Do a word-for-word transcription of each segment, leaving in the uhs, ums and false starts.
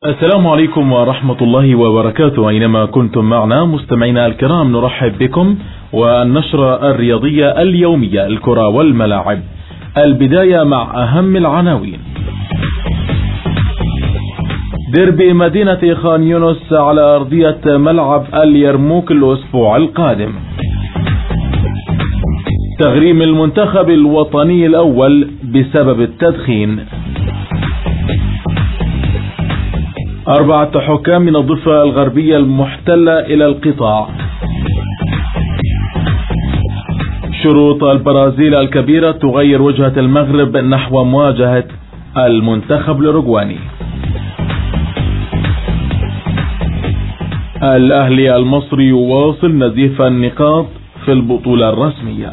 السلام عليكم ورحمة الله وبركاته. أينما كنتم معنا مستمعينا الكرام نرحب بكم والنشرة الرياضية اليومية الكرة والملاعب. البداية مع أهم العناوين. ديربي مدينة خان يونس على أرضية ملعب اليرموك الأسبوع القادم. تغريم المنتخب الوطني الأول بسبب التدخين. أربعة حكام من الضفة الغربية المحتلة إلى القطاع. شروط البرازيل الكبيرة تغير وجهة المغرب نحو مواجهة المنتخب الأوروغواني. الأهلي المصري يواصل نزيف النقاط في البطولة الرسمية.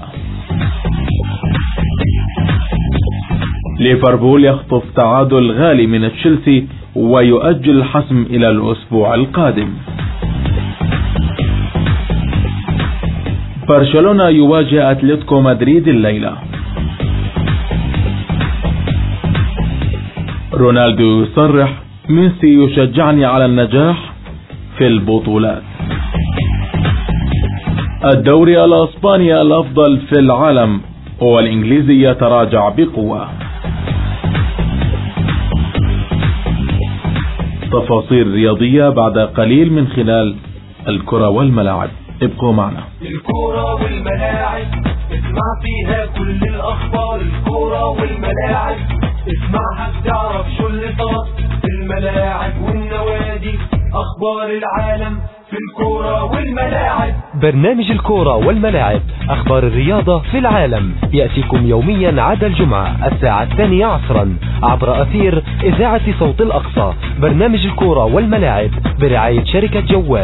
ليفربول يخطف تعادل غالي من تشيلسي ويؤجل الحسم إلى الأسبوع القادم. برشلونة يواجه أتلتيكو مدريد الليلة. رونالدو يصرح ميسي يشجعني على النجاح في البطولات. الدوري الأسباني الأفضل في العالم والإنجليزي يتراجع بقوة. تفاصيل رياضية بعد قليل من خلال الكرة والملاعب. ابقوا معنا. الكرة والملاعب اسمع فيها كل الأخبار. الكرة والملاعب اسمعها تعرف شو اللي صار في الملاعب والنوادي. أخبار العالم في الكرة والملاعب. برنامج الكرة والملاعب، أخبار الرياضة في العالم، يأتيكم يوميا عدا الجمعة الساعة الثانية عصرا عبر أثير إذاعة صوت الأقصى. برنامج الكرة والملاعب برعاية شركة جوال.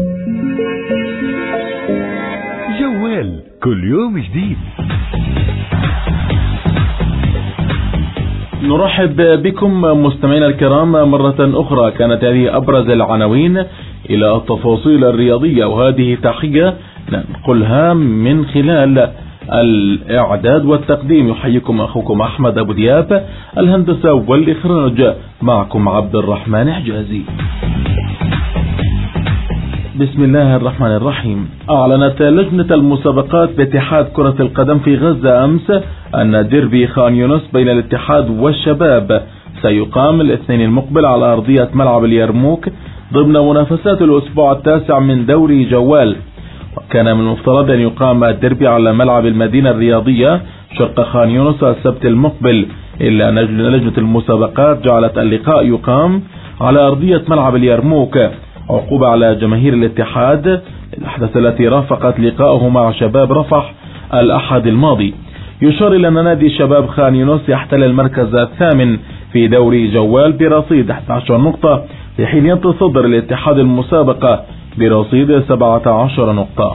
جوال كل يوم جديد. نرحب بكم مستمعينا الكرام مرة أخرى. كانت هذه أبرز العناوين إلى التفاصيل الرياضية، وهذه تحية ننقلها من خلال الإعداد والتقديم. يحييكم أخوكم أحمد أبو دياب، الهندسة والإخراج معكم عبد الرحمن حجازي. بسم الله الرحمن الرحيم. أعلنت لجنة المسابقات باتحاد كرة القدم في غزة أمس أن ديربي خان يونس بين الاتحاد والشباب سيقام الاثنين المقبل على أرضية ملعب اليرموك ضمن منافسات الأسبوع التاسع من دوري جوال. وكان من المفترض أن يقام الديربي على ملعب المدينة الرياضية شرق خان يونس السبت المقبل، إلا أن لجنة المسابقات جعلت اللقاء يقام على أرضية ملعب اليرموك عقوبة على جماهير الاتحاد الأحداث التي رافقت لقاءه مع شباب رفح الأحد الماضي. يشار إلى أن نادي شباب خان يونس يحتل المركز الثامن في دوري جوال برصيد أحد عشر نقطة، في حين يتصدر الاتحاد المسابقة برصيد سبعة عشر نقطة.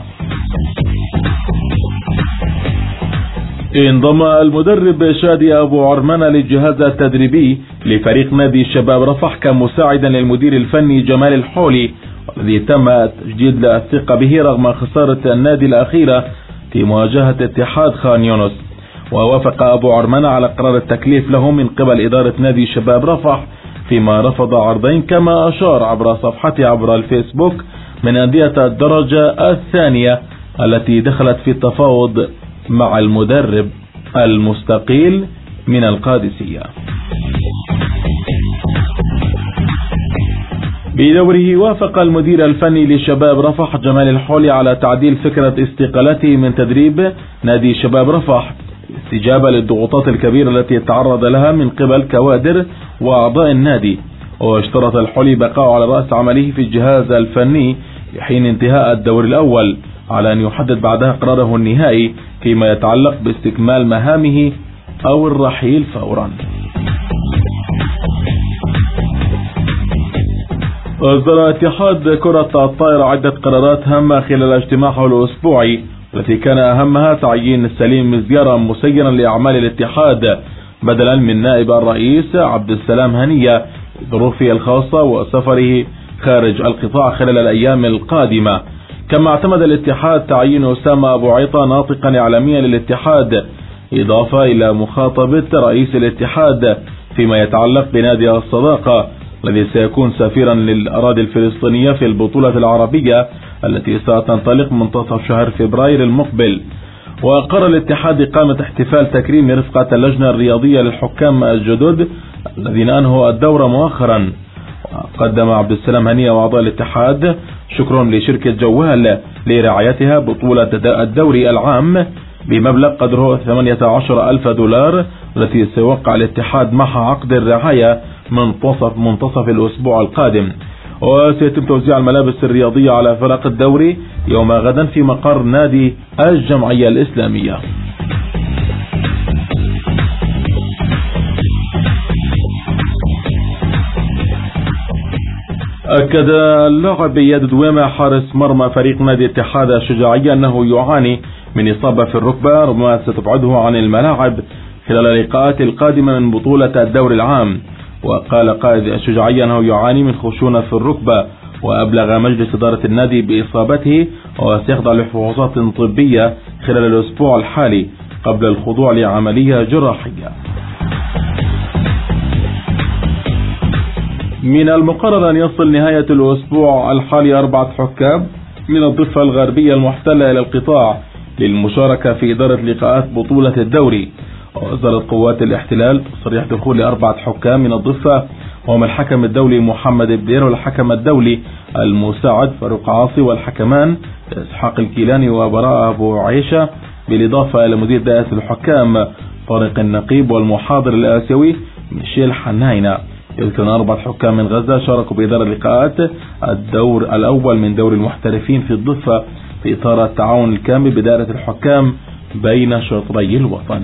انضم المدرب شادي أبو عرمانة للجهاز التدريبي لفريق نادي شباب رفح كمساعدا للمدير الفني جمال الحولي، والذي تم تجديد الثقة به رغم خسارة النادي الأخيرة في مواجهة اتحاد خان يونس. ووافق أبو عرمانة على قرار التكليف له من قبل إدارة نادي شباب رفح، فيما رفض عرضين كما أشار عبر صفحته عبر الفيسبوك من أندية الدرجة الثانية التي دخلت في التفاوض مع المدرب المستقيل من القادسية. بدوره وافق المدير الفني لشباب رفح جمال الحولي على تعديل فكرة استقالته من تدريب نادي شباب رفح استجابة للضغوطات الكبيرة التي تعرض لها من قبل كوادر وأعضاء النادي. واشترط الحولي بقاء على رأس عمله في الجهاز الفني لحين انتهاء الدور الأول، على أن يحدد بعدها قراره النهائي فيما يتعلق باستكمال مهامه أو الرحيل فورا. أصدر اتحاد كرة الطائرة عدة قرارات هامة خلال اجتماعه الأسبوعي، التي كان أهمها تعيين سليم مزيارا مسيرا لأعمال الاتحاد بدلا من نائب الرئيس عبد السلام هنية ظروفه الخاصة وسفره خارج القطاع خلال الأيام القادمة. كما اعتمد الاتحاد تعيين أسامة أبو عيطة ناطقا إعلاميا للاتحاد، إضافة إلى مخاطبة رئيس الاتحاد فيما يتعلق بنادي الصداقة الذي سيكون سفيرا للأراضي الفلسطينية في البطولة العربية التي ستنطلق منتصف شهر فبراير المقبل. وقرر الاتحاد إقامة احتفال تكريم لرفقة اللجنة الرياضية للحكام الجدد الذين أنهوا الدورة مؤخرا. قدم عبد السلام هنية وأعضاء الاتحاد شكر لشركة جوال لرعايتها بطولة الدوري العام بمبلغ قدره ثمانية عشر ألف دولار، التي سيوقع الاتحاد معها عقد الرعاية منتصف منتصف الأسبوع القادم. وسيتم توزيع الملابس الرياضية على فرق الدوري يوم غدا في مقر نادي الجمعية الإسلامية. أكد اللاعب اياد دويمة حارس مرمى فريق نادي اتحاد الشجاعية أنه يعاني من إصابة في الركبة ربما ستبعده عن الملاعب خلال اللقاءات القادمة من بطولة الدوري العام. وقال قائد الشجاعية أنه يعاني من خشونة في الركبة، وأبلغ مجلس إدارة النادي بإصابته وسيخضع لفحوصات طبية خلال الأسبوع الحالي قبل الخضوع لعملية جراحية. من المقرر أن يصل نهاية الأسبوع الحالي أربعة حكام من الضفة الغربية المحتلة إلى القطاع للمشاركة في إدارة لقاءات بطولة الدوري. وأصدرت قوات الاحتلال تصريح دخول لأربعة حكام من الضفة، وهم الحكم الدولي محمد بدير والحكم الدولي المساعد فاروق عاصي والحكمان إسحاق الكيلاني وبراء أبو عيشة، بالإضافة إلى مدير دائرة الحكام طارق النقيب والمحاضر الآسيوي ميشيل حناينة. يذكر أربعة حكام من غزة شاركوا بإدارة لقاءات الدور الأول من دور المحترفين في الضفة في إطار التعاون الكامل بدائرة الحكام بين شطري الوطن.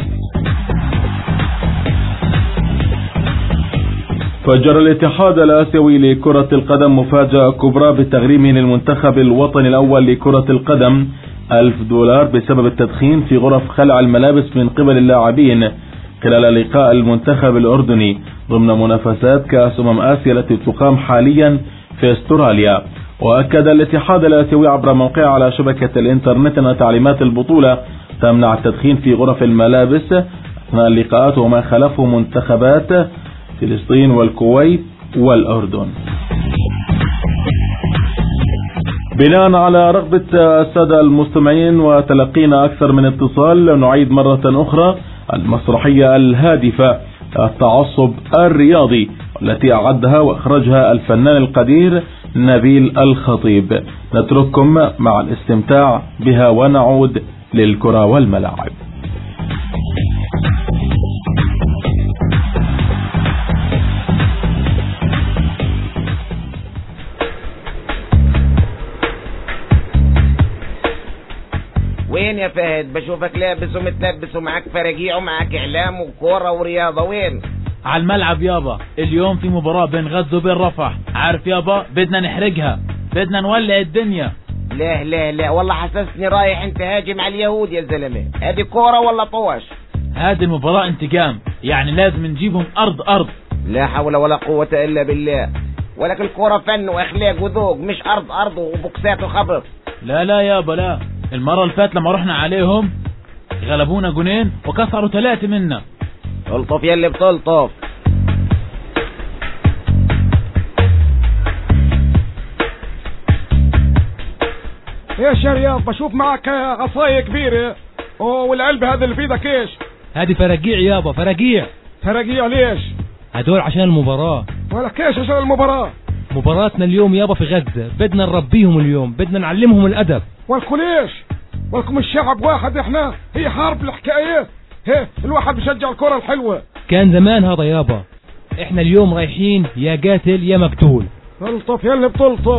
فجر الاتحاد الآسيوي لكرة القدم مفاجأة كبرى بتغريمه للمنتخب الوطني الأول لكرة القدم ألف دولار بسبب التدخين في غرف خلع الملابس من قبل اللاعبين خلال لقاء المنتخب الأردني ضمن منافسات كأس أمم آسيا التي تقام حاليا في استراليا. وأكد الاتحاد الآسيوي عبر موقعه على شبكة الإنترنت أن تعليمات البطولة تمنع التدخين في غرف الملابس أثناء اللقاءات وما خلفه منتخبات فلسطين والكويت والأردن. بناء على رغبة السادة المستمعين وتلقينا أكثر من اتصال، نعيد مرة أخرى المسرحية الهادفة التعصب الرياضي التي أعدها وأخرجها الفنان القدير نبيل الخطيب. نترككم مع الاستمتاع بها ونعود للكرة والملاعب. وين يا فهد؟ بشوفك لابس ومتلبس ومعاك فراجيع ومعاك اعلام وكوره ورياضه. وين؟ على الملعب يابا. اليوم في مباراة بين غزة وبين رفح. عارف يابا بدنا نحرقها، بدنا نولع الدنيا. لا لا لا والله حسسني رايح انت هاجم على اليهود يا زلمه. هذه كوره ولا طوش؟ هذه المباراة انتقام، يعني لازم نجيبهم ارض ارض. لا حول ولا قوة الا بالله. ولكن الكوره فن واخلاق وذوق، مش ارض ارض وبوكسات وخبط. لا لا يابا لا. المرة اللي فاتت لما رحنا عليهم غلبونا جونين وكسروا ثلاثة منا. الطف يلي بتلطف. يا شرياط بشوف معك عصاية كبيرة والعلبة هذا اللي في ايدك ايش؟ هذه فراجيع يابا، فراجيع. فراجيع ليش؟ هدول عشان المباراة. ولا كيش عشان المباراة؟ مباراتنا اليوم يابا في غزة، بدنا نربيهم اليوم، بدنا نعلمهم الأدب. والكم ليش؟ والكم الشعب واحد احنا، هي حرب الحكاية. هي الواحد بيشجع الكرة الحلوة. كان زمان هذا يابا. احنا اليوم رايحين يا قاتل يا مقتول. تلطف يلي بتلطف.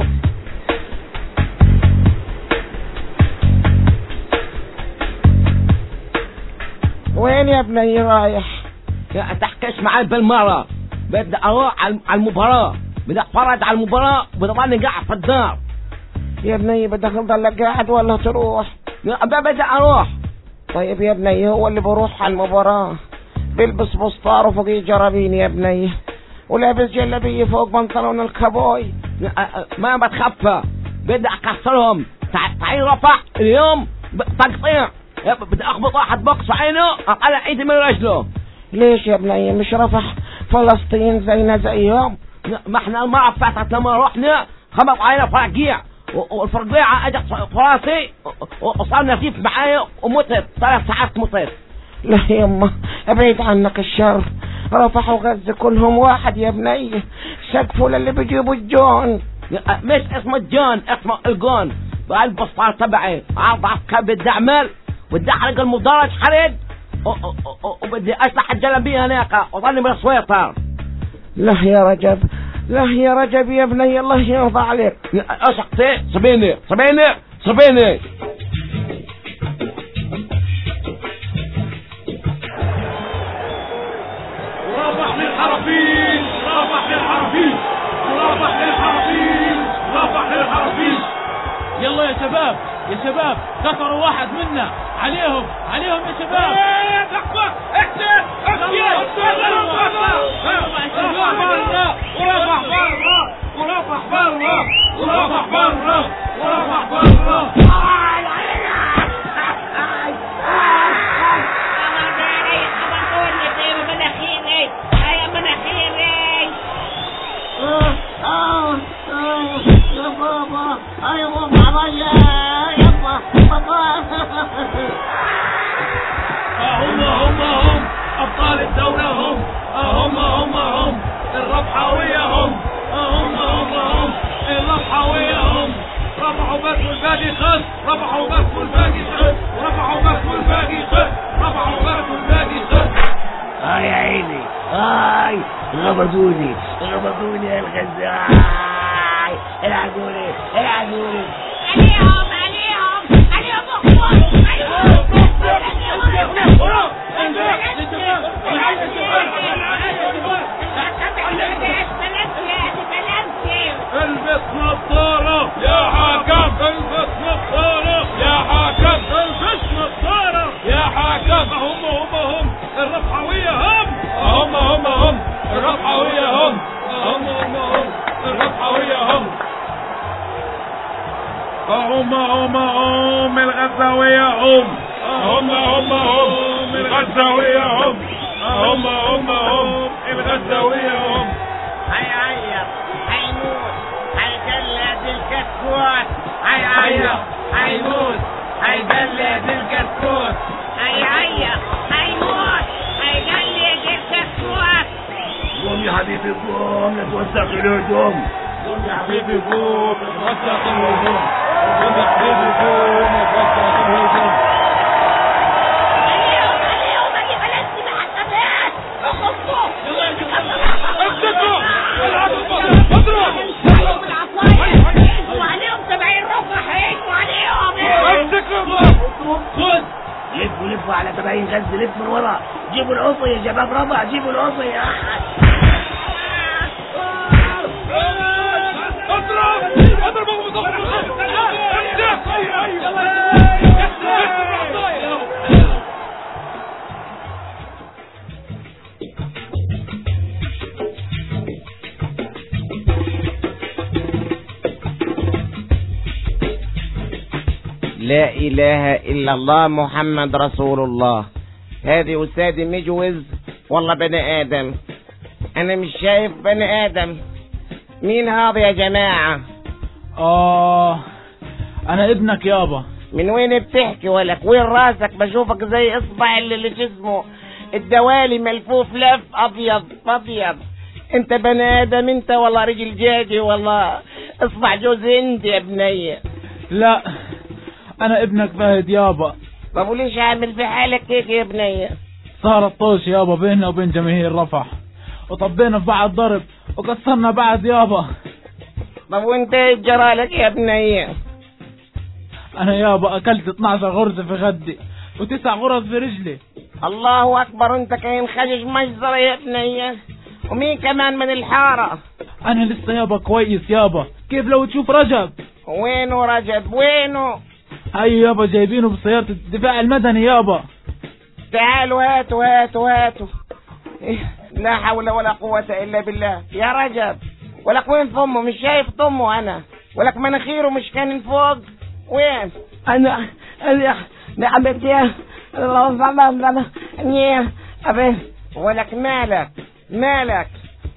وين يا ابني رايح؟ يا تحكيش معي بالمرة. بدي اروح على المباراة، بدي اتفرج على المباراة وبضلني قاعد في الدار. يا ابني بدك تضل قاعد ولا تروح؟ يا بدي اروح. طيب يا ابني هو اللي بروح على المباراة بيلبس بسطار وفوقيه جرابين يا ابني، ولابس جلابيه فوق بنطلون الكابوي. ما بتخفى، بدي اكسرهم. تعي رفع اليوم تقطيع، بدي اخبط واحد بوكس عينه اقلع ايدي من رجله. ليش يا ابني؟ مش رفح فلسطين زينا زيهم؟ ما احنا المرة بتاعتك لما رحنا خبط علينا فرقيع، والفرقيعة اجت فراسي وصار نزيف معايا ومتت ثلاث ساعات متت. لا يما ابعد عنك الشر، رفح وغزة كلهم واحد يا بني، سقفوا للي بيجيبوا الجون. مش اسمه الجون، اسمه الجون. بقى البسطار تبعي اضعف كبد اعمل بدي احرق المدرج حرق وبدي اشلح الجلابيه هناك وظني من السويطر. لا يا رجب، لا يا رجب يا بني، الله يرضى عليك. اشقتي صبيني صبيني صبيني. رابح للحرفيش، رابح للحرفيش، رابح للحرفيش، رابح للحرفيش. يلا يا شباب يا شباب، كسروا واحد منا، عليهم عليهم يا شباب. ايه تكبر اكتر اكتر ورفح برا ورفح برا ورفح برا ورفح برا ورفح برا. هم هم هم أبطال الدولة، هم هم هم هم الربحاوية، هم هم هم هم الربحاوية، هم ربحوا بس والباقي خس، ربحوا بس والباقي خس، ربحوا بس والباقي خس، ربحوا بس والباقي خس. آه يا عيني، آي غبطوني غبطوني يا الغزال، العدوني العدوني. عليهم عليهم عليهم اخوان، عليهم البس نظارة يا حاكم، البس نظارة يا حاكم، البس نظارة يا حاكم. هم هم هم الربحاوية، هم هم هم هم الربحاوية، هم هم هم هم الربحاوية، هم هم هم هم الغزاوية، هم هم هم هم الغزاوية، هم هم هم هم الغزاوية، هم. هيعيط هيموت هيجلد الكتكوت، هيعيط هيموت هيجلد الكتكوت، هيعيط هيموت هيجلد الكتكوت. قوم يا حبيبي قوم نتوسع في الهدوم، قوم يا حبيبي قوم نتوسع في الهدوم، قوم يا حبيبي قوم نتوسع في الهدوم. عليهم عليهم اللي بلدتي محكمات اخفوا امسكوا العبوا اضرب عليهم العصاية وعليهم سبعين رفح هيجوا عليهم. امسكوا خذ. لفوا لفوا على سبعين غز، لف من ورا، جيبوا العصي يا شباب، ربع جيبوا العصي. اضرب اضرب ابو ضغط لا إله إلا الله محمد رسول الله. هذه أستاذ مجوز والله بني آدم، أنا مش شايف بني آدم. مين هذا يا جماعة؟ آه أنا ابنك يابا. من وين بتحكي ولك؟ وين راسك؟ بشوفك زي إصبع اللي, اللي جسمه الدوالي ملفوف لف أبيض أبيض. أنت بني آدم أنت والله، رجل جاجي والله، إصبع جوز أنت يا بنية. لا أنا ابنك فهد يابا. طب وليش عامل في حالك هيك يا بنية؟ صارت طوش يابا بيننا وبين جماهير رفح، وطبينا في بعض ضرب وكسرنا بعض يابا. طب وانت ايش جرالك يا بنية؟ انا يابا اكلت اثناشر غرزة في خدي وتسع غرز في رجلي. الله اكبر، انت كاين خجج مجزرة يا بنية. ومين كمان من الحارة؟ انا لسه يابا كويس يابا. كيف لو تشوف رجب؟ وينه رجب وينه؟ اي يابا جايبينه بسيارة الدفاع المدني يابا. تعالوا هاتوا هاتوا هاتوا. لا حول ولا قوة الا بالله. يا رجب ولك وين ثمه؟ مش شايف ثمه انا، ولك مناخيره مش كان فوق. وين؟ انا انا نعمت يا الله الله الله. ولك مالك مالك؟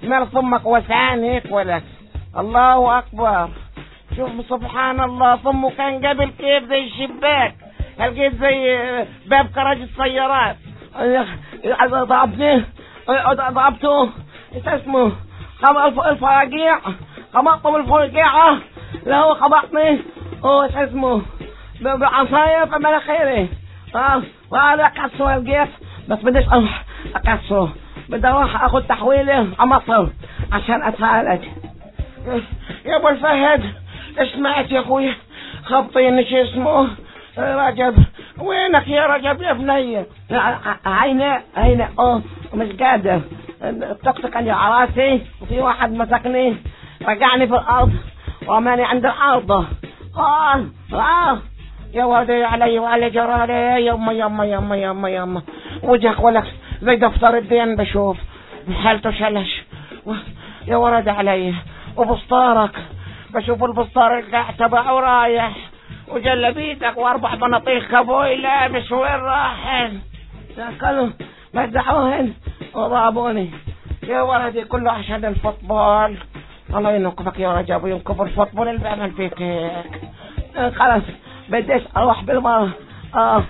مال فمك وسعان هيك ولك. الله اكبر. شوف سبحان الله، فمه كان قبل كيف زي الشباك، لقيت زي باب كراج السيارات. ضربني ضربته ايش اسمه الفراجيع، خبطته بالفرقيعة. لا هو خبطني هو ايش اسمه بعصاية في مناخيري. اه وانا اكسره الجيف، بس بديش اروح اكسره، بدي اروح اخذ تحويلي على مصر عشان اتعالج. يا ابو الفهد اسمعت يا اخوي، خبطيني شو اسمه رجب. وينك يا رجب يا بني؟ عيني عيني اه مش قادر، طقطق عندي على راسي، وفي واحد مسكني رجعني في الارض ورماني عند الارض. اه اه يا ولدي علي وعلى جرالي، يما يما يما يما يما وجهك ولك زي دفتر الدين بشوف حالته شلش. يا ولد علي وبسطارك بشوف البسطار القاع تبعه رايح، وجلبيتك واربع بناطيل كابوي لابس وين راحن؟ كانوا مدحوهن وضربوني. يا ولدي كله عشان الفوتبول. الله ينقفك يا رجب وينقف الفوتبول اللي بيعمل فيك هيك. خلاص بديش اروح بالمرة. اه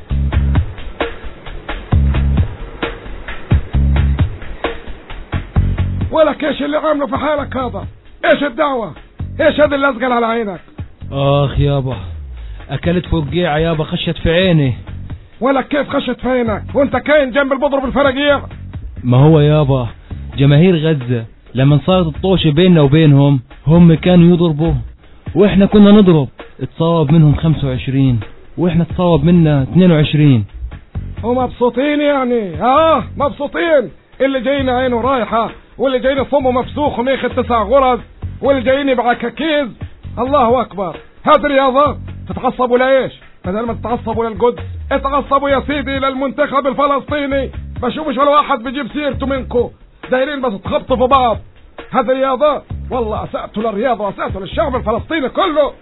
ولك ايش اللي عامله في حالك هذا؟ ايش الدعوة؟ ايش هذا اللي ازقل على عينك؟ اخ يابا اكلت فوقيعة يابا، خشت في عيني. ولك كيف خشت في عينك وانت كاين جنب البضرب الفرقيع؟ ما هو يابا جماهير غزة لما صارت الطوشة بيننا وبينهم هم كانوا يضربوا واحنا كنا نضرب، اتصاب منهم خمسة وعشرين واحنا اتصاب منا اثنين وعشرين. ومبسوطين يعني؟ اه مبسوطين، اللي جايين عينه رايحة واللي جايين فمه مفسوخ وميخ تسع غرز واللي جايين بعكاكيز. الله اكبر. هذه رياضة؟ تتعصبوا لايش؟ بدل ما تتعصبوا للقدس اتعصبوا يا سيدي للمنتخب الفلسطيني. بشوفش ولا واحد بيجيب سيرته منكم، دايرين بس تخبطوا في بعض. هذه رياضة؟ والله اسأتوا للرياضة واسأتوا للشعب الفلسطيني كله.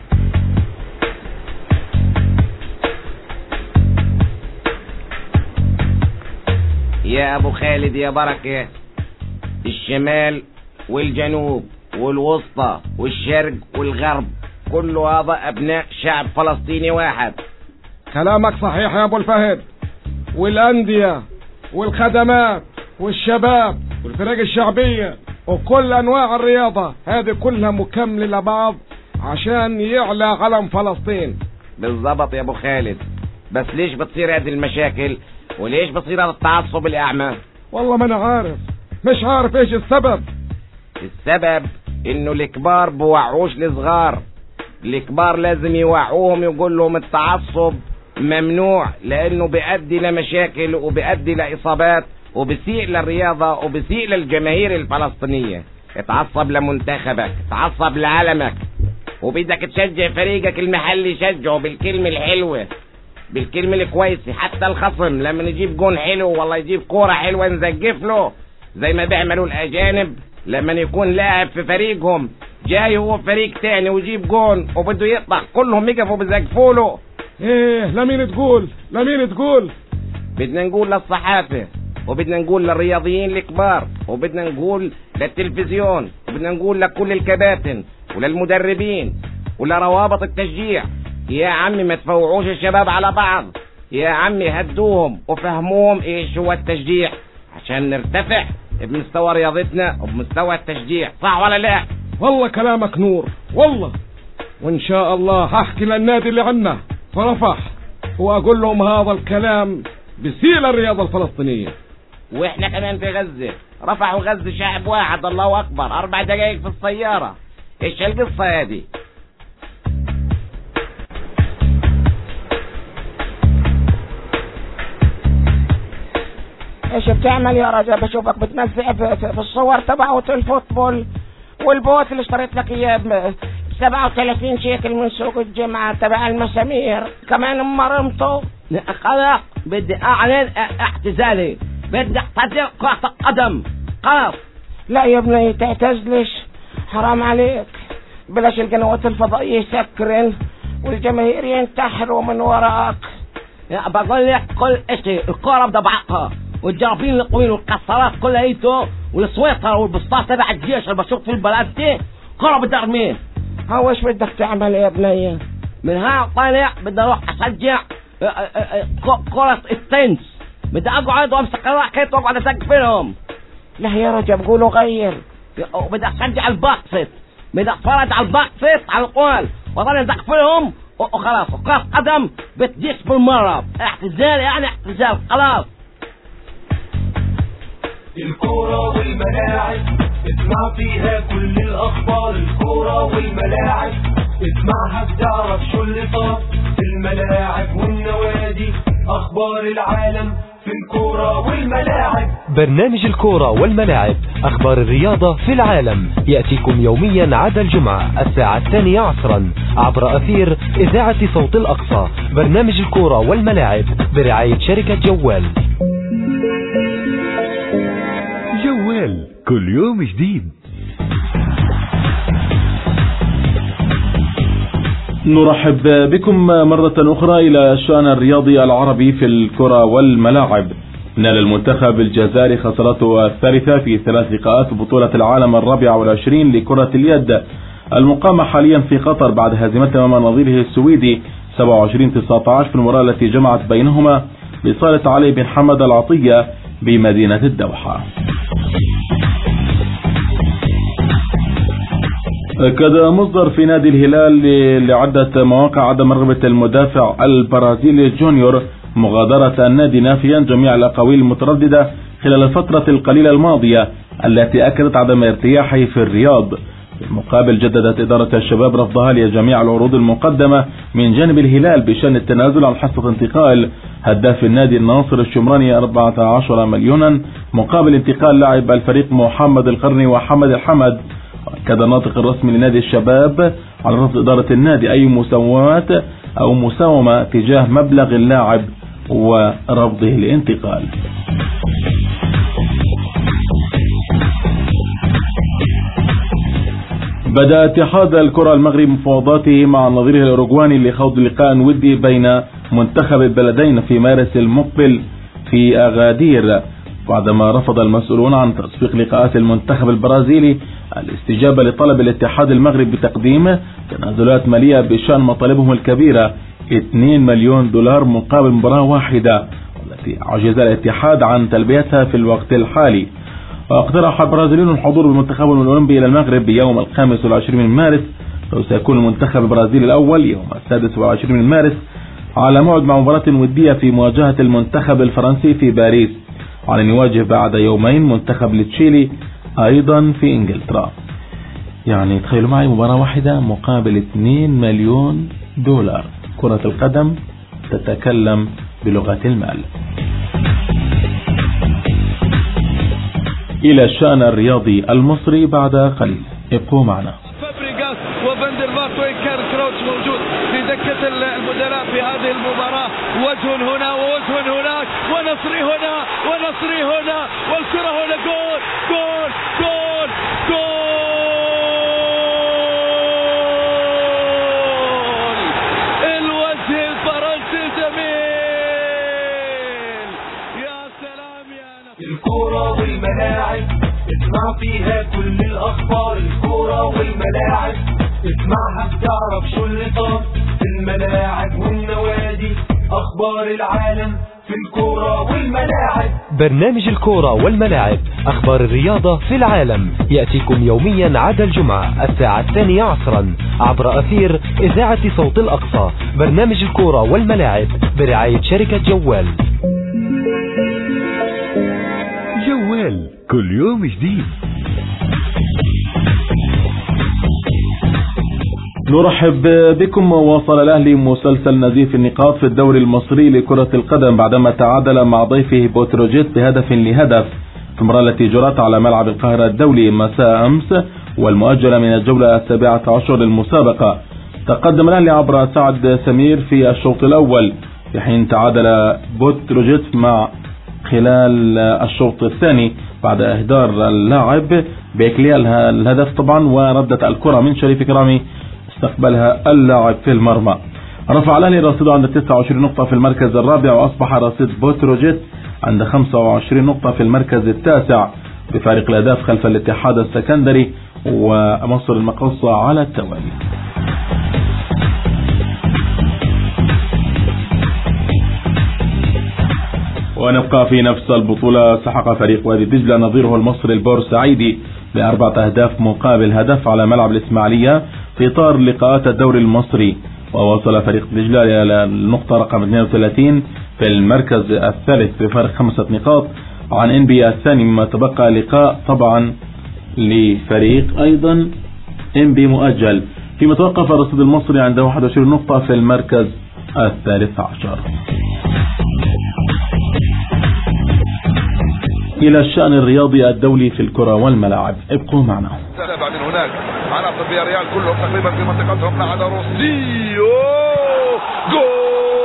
يا ابو خالد يا بركة، الشمال والجنوب والوسطى والشرق والغرب كله هذا ابناء شعب فلسطيني واحد. كلامك صحيح يا ابو الفهد. والاندية والخدمات والشباب والفرق الشعبية وكل انواع الرياضة هذه كلها مكملة لبعض عشان يعلى علم فلسطين. بالضبط يا ابو خالد، بس ليش بتصير هذه المشاكل وليش بصير هذا التعصب الاعمى؟ والله ما انا عارف، مش عارف ايش السبب. السبب انه الكبار بوعوش الصغار، الكبار لازم يوعوهم يقول لهم التعصب ممنوع لانه بيؤدي لمشاكل وبيؤدي لاصابات وبسيء للرياضة وبسيء للجماهير الفلسطينية. اتعصب لمنتخبك، اتعصب لعلمك، وبدك تشجع فريقك المحلي شجعه بالكلمة الحلوة بالكلمة الكويسة. حتى الخصم لما يجيب جون حلو والله يجيب كورة حلوة نزقف له زي ما بيعملوا الأجانب لما يكون لاعب في فريقهم جاي هو فريق تاني ويجيب جون وبده يطلع كلهم يقفوا بيزقفوا له. ايه لمين تقول لمين تقول؟ بدنا نقول للصحافة وبدنا نقول للرياضيين الكبار وبدنا نقول للتلفزيون وبدنا نقول لكل الكباتن وللمدربين ولروابط التشجيع. يا عمي ما تفوعوش الشباب على بعض، يا عمي هدوهم وفهموهم ايش هو التشجيع عشان نرتفع بمستوى رياضتنا وبمستوى التشجيع. صح ولا لا؟ والله كلامك نور والله. وان شاء الله هحكي للنادي اللي عنا فرفح واقول لهم هذا الكلام بيسيء للرياضة الفلسطينية. واحنا كمان في غزة، رفح وغزة شعب واحد. الله اكبر. اربع دقائق في السيارة. ايش القصة هذه؟ ايش بتعمل يا رجل؟ بشوفك بتمسح في, في, في الصور تبعت الفوتبول والبوت اللي اشتريت لك اياه ب سبعة وثلاثين شيكل من سوق الجمعة تبع المسامير كمان مرمته. خلاص بدي اعلن اعتزالي، بدي اعتزل كرة القدم خلاص. لا يا ابني تعتزلش، حرام عليك. بلاش القنوات الفضائية يسكرن والجماهير ينتحروا من وراك. بقول لك كل اشي الكرة بدي ابعقها والجرافين القويين والكسرات كلها ايته والسويطر والبسطات تبع الجيش اللي بشوف في البلد دي كرة بدي ارميه. هو ايش بدك تعمل يا بنية؟ من ها طالع بدي اروح اشجع كرة التنس، بدي اقعد وامسك الراكت واقعد اسقفلهم. لا يا رجب قولوا غير. وبدي اشجع الباكست، بدي اتفرج على الباكست على القول واضل اسقفلهم وخلاص. وكرة قدم بتجيش بالمرة، اعتزال يعني اعتزال خلاص. الكورة والملاعب اسمع فيها كل الأخبار، الكورة والملاعب اسمعها بتعرف شو اللي صار في الملاعب والنوادي، أخبار العالم في الكورة والملاعب. برنامج الكورة والملاعب، أخبار الرياضة في العالم، يأتيكم يوميا عدا الجمعة الساعة الثانية عصرا عبر أثير إذاعة صوت الأقصى. برنامج الكورة والملاعب برعاية شركة جوال. جوال كل يوم جديد. نرحب بكم مرة أخرى إلى الشأن الرياضي العربي في الكرة والملاعب. نال المنتخب الجزائري خسارته الثالثة في ثلاث لقاءات بطولة العالم الرابعة والعشرين لكرة اليد المقامة حاليا في قطر بعد هزيمته أمام نظيره السويدي سبعة وعشرين تسعة عشر في المباراة التي جمعت بينهما بصالة علي بن حمد العطية بمدينة الدوحة. أكد مصدر في نادي الهلال لعدة مواقع عدم رغبة المدافع البرازيلي جونيور مغادرة النادي، نافيا جميع الأقاويل المترددة خلال الفترة القليلة الماضية التي أكدت عدم ارتياحه في الرياض. بالمقابل جددت إدارة الشباب رفضها لجميع العروض المقدمة من جانب الهلال بشأن التنازل عن حصة انتقال هداف النادي الناصر الشمراني أربعة عشر مليونا مقابل انتقال لاعب الفريق محمد القرني وحمد الحمد. أكد الناطق الرسمي لنادي الشباب على رفض إدارة النادي أي مساومات أو مساومة تجاه مبلغ اللاعب ورفضه الانتقال. بدأ اتحاد الكرة المغربي مفاوضاته مع نظيره الأوروغواني لخوض لقاء ودي بين منتخب البلدين في مارس المقبل في أغادير، بعدما رفض المسؤولون عن تصفيق لقاءات المنتخب البرازيلي الاستجابة لطلب الاتحاد المغربي بتقديم تنازلات مالية بشأن مطالبهم الكبيرة اثنين مليون دولار مقابل مباراة واحدة والتي عجز الاتحاد عن تلبيتها في الوقت الحالي. واقترح البرازيليون الحضور بالمنتخب الأولمبي إلى المغرب بيوم الخامس والعشرين من مارس، وسيكون المنتخب البرازيلي الأول يوم السادس والعشرين من مارس على موعد مع مباراة ودية في مواجهة المنتخب الفرنسي في باريس، على أن يواجه بعد يومين منتخب لتشيلي أيضا في إنجلترا. يعني تخيلوا معي مباراة واحدة مقابل اثنين مليون دولار. كرة القدم تتكلم بلغة المال. إلى الشأن الرياضي المصري بعد قليل، ابقوا معنا. فابريغاس وفاندرفارت وإن كان كروتش موجود في دكة المدراء في هذه المباراة، وجه هنا ووجه هناك ونصري هنا ونصري هنا والكرة هنا، جول جول جول جول، الوجه الفرنسي جميل، يا سلام يا نصر. الكرة والملاعب اسمع فيها كل الأخبار، الكرة والملاعب اسمعها بتعرف شو اللي صار في الملاعب والنوادي، أخبار العالم في الكرة والملاعب. برنامج الكورة والملاعب، أخبار الرياضة في العالم، يأتيكم يوميا عدا الجمعة الساعة الثانية عصرا عبر أثير إذاعة صوت الأقصى. برنامج الكورة والملاعب برعاية شركة جوال. جوال كل يوم جديد. نرحب بكم. وصل الأهلي مسلسل نزيف النقاط في الدوري المصري لكرة القدم بعدما تعادل مع ضيفه بوتروجيت بهدف لهدف في المباراة التي جرت على ملعب القاهرة الدولي مساء أمس والمؤجلة من الجولة السابعة عشر للمسابقة. تقدم الأهلي عبر سعد سمير في الشوط الأول في حين تعادل بوتروجيت مع خلال الشوط الثاني بعد إهدار اللاعب بإكليل الهدف طبعا وردت الكرة من شريف كرامي استقبلها اللاعب في المرمى. رفع الأهلي رصيده عند تسعة وعشرين نقطة في المركز الرابع، وأصبح رصيد بوتروجيت عند خمسة وعشرين نقطة في المركز التاسع بفارق الأهداف خلف الاتحاد السكندري ومصر المقاصة على التوالي. ونبقى في نفس البطولة. سحق فريق وادي دجلة نظيره المصري البورسعيدي بأربعة أهداف مقابل هدف على ملعب الإسماعيلية في إطار لقاءات الدوري المصري. ووصل فريق دجلة إلى النقطة رقم اثنين وثلاثين في المركز الثالث بفارق خمسة نقاط عن إنبي الثاني، مما تبقى لقاء طبعا لفريق أيضا إنبي مؤجل، فيما توقف الرصيد المصري عند واحد وعشرين نقطة في المركز الثالث عشر. إلى الشأن الرياضي الدولي في الكرة والملاعب، ابقوا معنا. تابع من هناك عناصر فياريال كلهم تقريبا في منطقتهم ما عدا روسيو. جول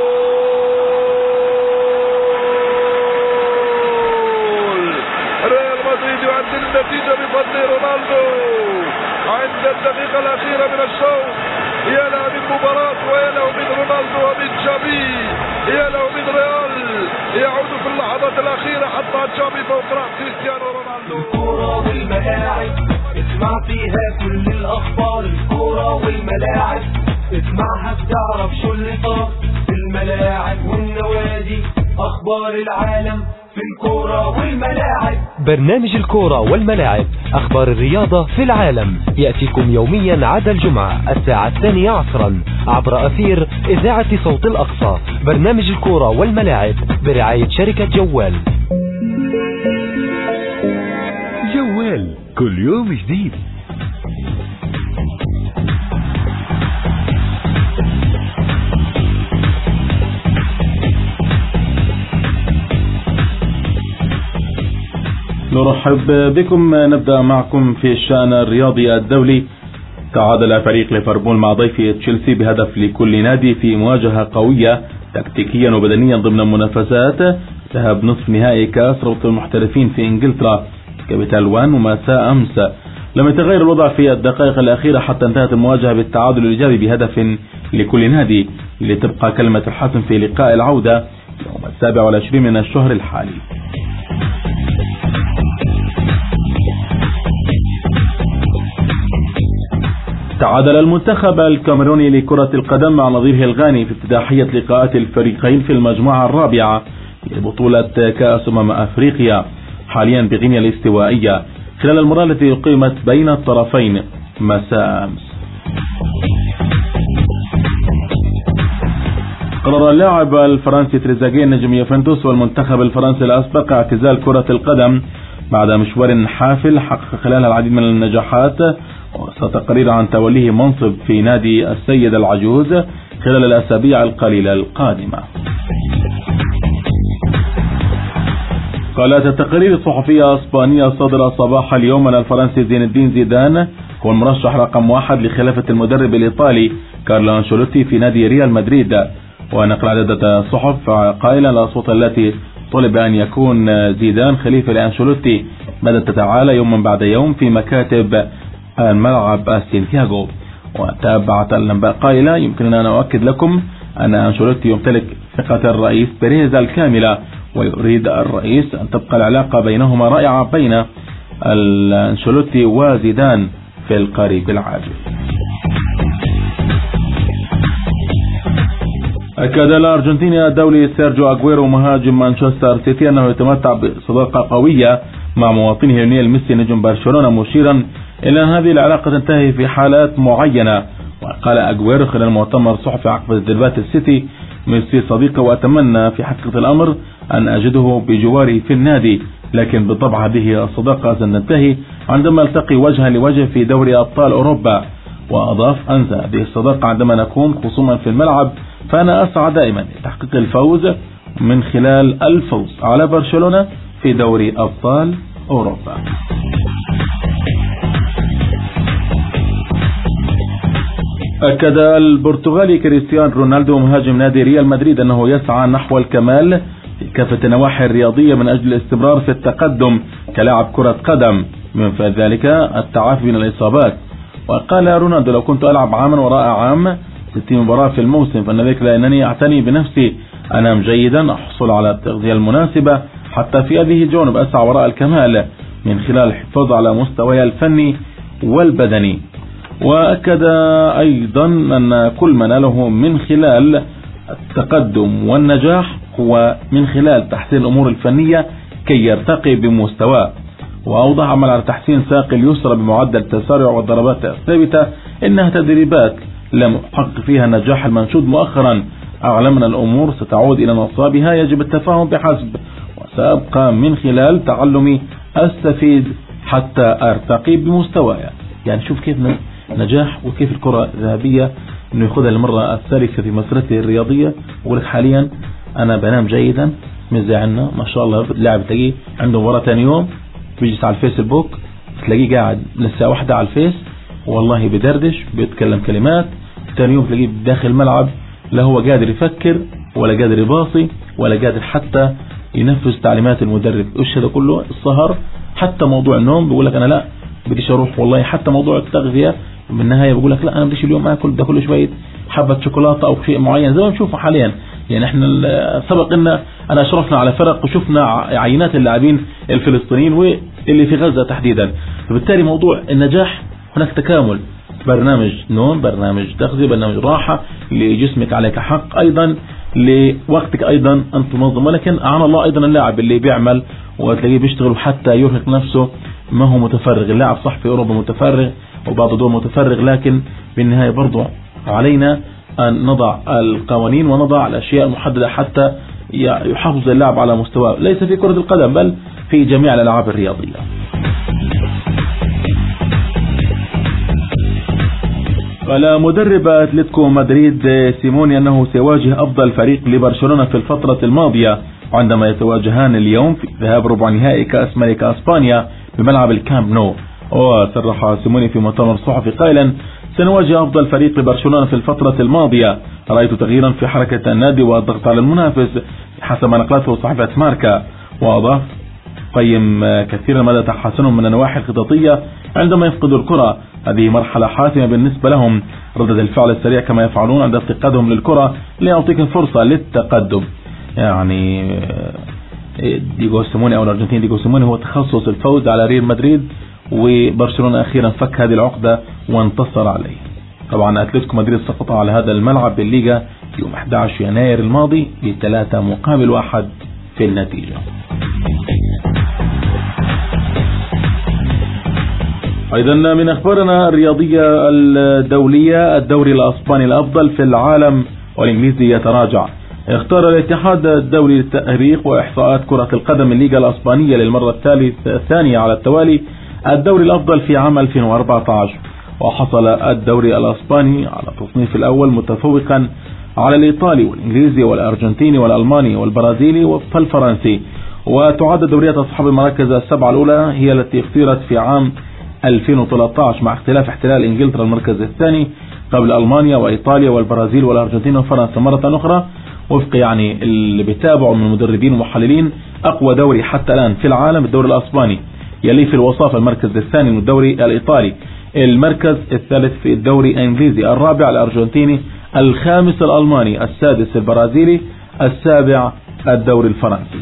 ريال مدريد يعدل النتيجة بفضل رونالدو عند الدقيقة الأخيرة من الشوط. يا له من مباراة ويا له من رونالدو ومن جافي، يا له من ريال يعود في اللحظات الأخيرة حتى جافي فوق رأس كريستيانو رونالدو. الكرة والملاعب اسمع فيها كل الأخبار، الكرة والملاعب اسمعها بتعرف شو اللي صار في الملاعب والنوادي، أخبار العالم في الكرة والملاعب. برنامج الكرة والملاعب، أخبار الرياضة في العالم، يأتيكم يوميا عدا الجمعة الساعة الثانية عصرا عبر أثير إذاعة صوت الأقصى. برنامج الكرة والملاعب برعاية شركة جوال. جوال كل يوم جديد. نرحب بكم. نبدأ معكم في الشأن الرياضي الدولي. تعادل فريق ليفربول مع ضيفه تشيلسي بهدف لكل نادي في مواجهة قوية تكتيكيا وبدنيا ضمن منافسات ذهاب نصف نهائي كأس رابطة المحترفين في إنجلترا كابيتال وان. ومساء أمس لم يتغير الوضع في الدقائق الأخيرة حتى انتهت المواجهة بالتعادل الإيجابي بهدف لكل نادي لتبقى كلمة الحسم في لقاء العودة يوم السابع والعشرين من الشهر الحالي. تعادل المنتخب الكاميروني لكرة القدم مع نظيره الغاني في افتتاحية لقاءات الفريقين في المجموعة الرابعة لبطولة كأس أمم أفريقيا حاليا بغينيا الاستوائية خلال المباراة التي أقيمت بين الطرفين مساء أمس. قرر اللاعب الفرنسي تريزاجيه نجم يوفنتوس والمنتخب الفرنسي الأسبق اعتزال كرة القدم بعد مشوار حافل حقق خلال العديد من النجاحات، وستقرير عن توليه منصب في نادي السيد العجوز خلال الأسابيع القليلة القادمة. قالت التقارير الصحفية الإسبانية الصادرة صباح اليوم أن الفرنسي زين الدين زيدان هو المرشح رقم واحد لخلافة المدرب الإيطالي كارلو أنشيلوتي في نادي ريال مدريد. ونقل عدة صحف قائلا الأصوات التي طلب أن يكون زيدان خليفة لأنشيلوتي بدأت تتعالى يوما بعد يوم في مكاتب الملعب سانتياغو. وتابعت الأنباء قائلة يمكننا أن أؤكد لكم أن أنشيلوتي يمتلك ثقة الرئيس بيريز الكاملة، ويريد الرئيس أن تبقى العلاقة بينهما رائعة بين أنشيلوتي وزيدان في القريب العاجل. أكد الأرجنتيني الدولي سيرجيو أغويرو مهاجم مانشستر سيتي أنه يتمتع بصداقة قوية مع مواطنه ليونيل ميسي نجم برشلونة، مشيرا إلى أن هذه العلاقة تنتهي في حالات معينة. وقال أغويرو خلال مؤتمر صحفي عقب تدريبات السيتي ميسي صديقه وأتمنى في حقيقة الأمر أن أجده بجواري في النادي، لكن بالطبع هذه الصداقة ستنتهي عندما التقي وجها لوجه في دوري أبطال أوروبا. وأضاف أنسى هذه الصداقة عندما نكون خصوما في الملعب، فأنا أسعى دائما لتحقيق الفوز من خلال الفوز على برشلونة في دوري أبطال أوروبا. أكد البرتغالي كريستيانو رونالدو مهاجم نادي ريال مدريد أنه يسعى نحو الكمال في كافة النواحي الرياضية من أجل الاستمرار في التقدم كلاعب كرة قدم، من ذلك التعافي من الإصابات. وقال رونالدو لو كنت ألعب عاما وراء عام ستين مباراة في الموسم فإن ذلك لأنني أعتني بنفسي، أنام جيدا، أحصل على التغذية المناسبة، حتى في هذه الجوانب أسعى وراء الكمال من خلال الحفاظ على مستواه الفني والبدني. وأكد أيضا أن كل ما ناله من خلال التقدم والنجاح هو من خلال تحسين الأمور الفنية كي يرتقي بمستواه. وأوضح عمل على تحسين ساق اليسرى بمعدل التسارع والضربات الثابتة إنها تدريبات لم يحقق فيها النجاح المنشود مؤخرا. أعلمنا الأمور ستعود إلى نصابها، يجب التفاهم بحسب، وسأبقى من خلال تعلمي أستفيد حتى أرتقي بمستواي. يعني شوف كيف نجاح وكيف الكرة الذهبية إنه يأخذها المرة الثالثة في مسيرته الرياضية. وقولك حاليا أنا بنام جيدا، مش زي عنا ما شاء الله لاعب تلاقيه عنده مباراة ثاني يوم بيجلس على الفيسبوك تلاقيه قاعد للساعة واحدة على الفيس والله بدردش بيتكلم كلمات، ثاني يوم تلاقيه داخل الملعب لا هو قادر يفكر ولا قادر يباصي ولا قادر حتى ينفذ تعليمات المدرب. ايش هذا كله؟ السهر، حتى موضوع النوم بيقول لك انا لا بديش اروح والله، حتى موضوع التغذية بالنهاية بيقول لك لا انا بديش اليوم اكل ده كل شوية حبة شوكولاتة او شيء معين زي ما نشوفه حاليا. يعني احنا سبق ان انا اشرفنا على فرق وشفنا عينات اللاعبين الفلسطينيين واللي في غزة تحديدا. فبالتالي موضوع النجاح هناك تكامل، برنامج نوم، برنامج تغذية، برنامج راحة لجسمك عليك حق، ايضا لوقتك ايضا ان تنظم. ولكن اعان الله ايضا اللاعب اللي بيعمل وتلاقيه بيشتغل حتى يرهق نفسه ما هو متفرغ. اللاعب صح في اوروبا متفرغ وبعض الدول متفرغ، لكن بالنهاية برضو علينا أن نضع القوانين ونضع الأشياء المحددة حتى يحافظ اللاعب على مستواه، ليس في كرة القدم بل في جميع الألعاب الرياضية. قال مدرب أتلتيكو مدريد سيموني أنه سيواجه أفضل فريق لبرشلونة في الفترة الماضية عندما يتواجهان اليوم في ذهاب ربع نهائي كأس ملك أسبانيا بملعب الكامب نو. وصرح سيموني في مؤتمر صحفي قائلا سنواجه أفضل فريق لبرشلونة في الفترة الماضية، رأيت تغييرا في حركة النادي والضغط على المنافس حسب ما نقلته صحيفة ماركا. وأضاف قيم كثيرا مدى تحسنهم من النواحي الخططية عندما يفقدوا الكرة، هذه مرحلة حاسمة بالنسبة لهم، ردد الفعل السريع كما يفعلون عند افتقادهم للكرة ليعطيك فرصة للتقدم. يعني ديغو سيموني أو الأرجنتين ديغو سيموني هو تخصص الفوز على ريال مدريد، وبرشلونة أخيرا فك هذه العقدة وانتصر عليه. طبعا أتلتيكو مدريد سقط على هذا الملعب بالليغا يوم أحد عشر يناير الماضي بثلاثة مقابل واحد في النتيجة. أيضا من أخبارنا الرياضية الدولية، الدوري الأسباني الأفضل في العالم والإنجليزي يتراجع. اختار الاتحاد الدولي للتأريخ وإحصاءات كرة القدم الليغا الأسبانية للمرة الثانية على التوالي الدوري الأفضل في عام ألفين وأربعة عشر، وحصل الدوري الأسباني على التصنيف الأول متفوقا على الإيطالي والإنجليزي والأرجنتيني والألماني والبرازيلي والفرنسي. وتعد دوريات أصحاب المراكز السبعة الأولى هي التي اختيرت في عام ألفين وثلاثة عشر مع اختلاف احتلال إنجلترا المركز الثاني قبل ألمانيا وإيطاليا والبرازيل والأرجنتين وفرنسا مرة أخرى. وفق يعني اللي بيتابعوا من المدربين ومحللين أقوى دوري حتى الآن في العالم الدوري الأسباني، يلي في الوصافة المركز الثاني من الدوري الإيطالي، المركز الثالث في الدوري الإنجليزي، الرابع الأرجنتيني، الخامس الألماني، السادس البرازيلي، السابع الدوري الفرنسي.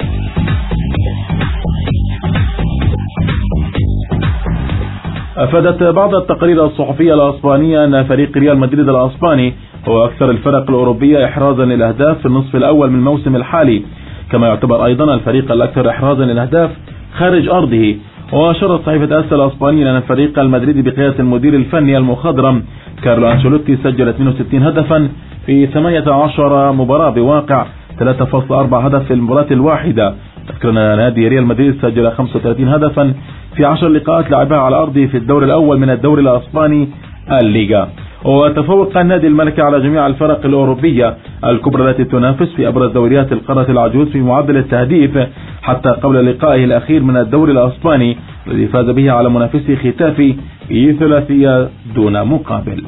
أفادت بعض التقارير الصحفية الأسبانية أن فريق ريال مدريد الأسباني هو أكثر الفرق الأوروبية إحرازا للأهداف في النصف الأول من الموسم الحالي، كما يعتبر أيضا الفريق الأكثر إحرازا للأهداف خارج أرضه. وأشارت صحيفة أس الأسبانية أن الفريق المدريدي بقيادة المدير الفني المخضرم كارلو أنشيلوتي سجل اثنين وستين هدفا في ثمانية عشر مباراة بواقع ثلاثة فاصلة أربعة هدف في المباراة الواحدة. تذكرنا نادي ريال مدريد سجل خمسة وثلاثين هدفا في عشر لقاءات لعبها على أرضه في الدور الأول من الدوري الأسباني الليغا. وتفوق النادي الملكي على جميع الفرق الأوروبية الكبرى التي تنافس في أبرز دوريات القارة العجوز في معدل التهديف حتى قبل لقائه الأخير من الدوري الأسباني الذي فاز به على منافسه ختافي في ثلاثية دون مقابل.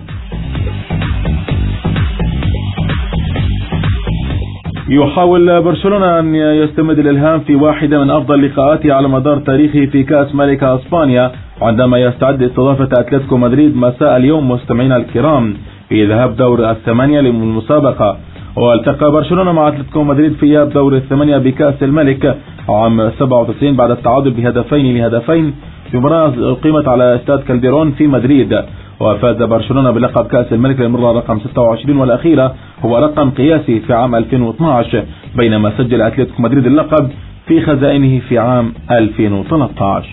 يحاول برشلونة أن يستمد الإلهام في واحدة من أفضل لقاءاته على مدار تاريخه في كأس ملك أسبانيا عندما يستعد لاستضافة أتلتيكو مدريد مساء اليوم مستمعينا الكرام في ذهاب دور الثمانية للمسابقة. والتقى برشلونة مع أتلتيكو مدريد في إياب دور الثمانية بكأس الملك عام سبعة وتسعين بعد التعادل بهدفين لهدفين في مباراة أقيمت على استاد كالديرون في مدريد. وفاز برشلونة بلقب كأس الملك للمرة رقم ستة وعشرين والأخيرة، هو رقم قياسي في عام ألفين واثني عشر، بينما سجل أتلتيكو مدريد اللقب في خزائنه في عام ألفين وثلاثة عشر.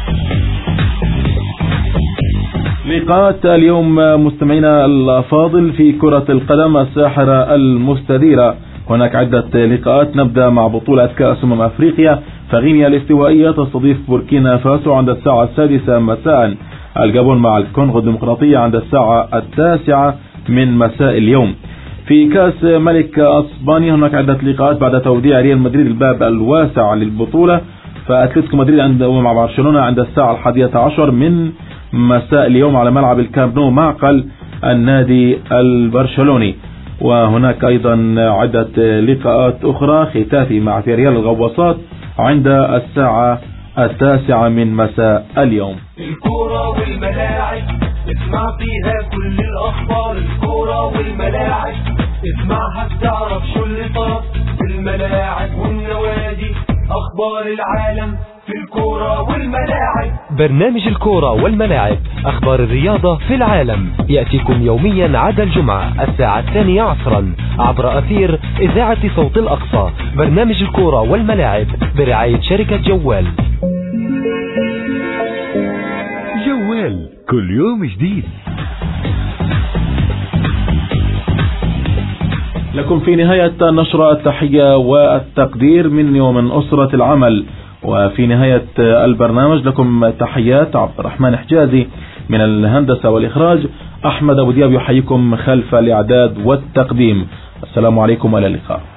لقاءات اليوم مستمعينا الأفاضل في كرة القدم الساحرة المستديرة، هناك عدة لقاءات. نبدأ مع بطولة كأس أمم أفريقيا، فغينيا الاستوائية تستضيف بوركينا فاسو عند الساعة السادسة مساء، الجابون مع الكونغو الديمقراطية عند الساعة التاسعة من مساء اليوم. في كأس ملك اسبانيا هناك عدة لقاءات بعد توديع ريال مدريد الباب الواسع للبطولة، فأتلتيكو مدريد عند مع برشلونة عند الساعة الحادية عشر من مساء اليوم على ملعب الكامب نو معقل النادي البرشلوني. وهناك أيضا عدة لقاءات أخرى، ختافي مع فيريال الغواصات عند الساعة التاسعة من مساء اليوم. الكورة والملاعب اسمع فيها كل الأخبار، الكورة والملاعب اسمعها تعرف شو اللي صار في الملاعب والنوادي، أخبار العالم في الكورة والملاعب. برنامج الكورة والملاعب، أخبار الرياضة في العالم، يأتيكم يوميا عدا الجمعة الساعة الثانية عصرا عبر أثير إذاعة صوت الأقصى. برنامج الكورة والملاعب برعاية شركة جوال. جوال كل يوم جديد. لكم في نهاية النشرة التحية والتقدير مني ومن أسرة العمل، وفي نهاية البرنامج لكم تحيات عبد الرحمن حجازي من الهندسة والإخراج. أحمد أبو دياب يحييكم خلف الإعداد والتقديم. السلام عليكم وإلى اللقاء.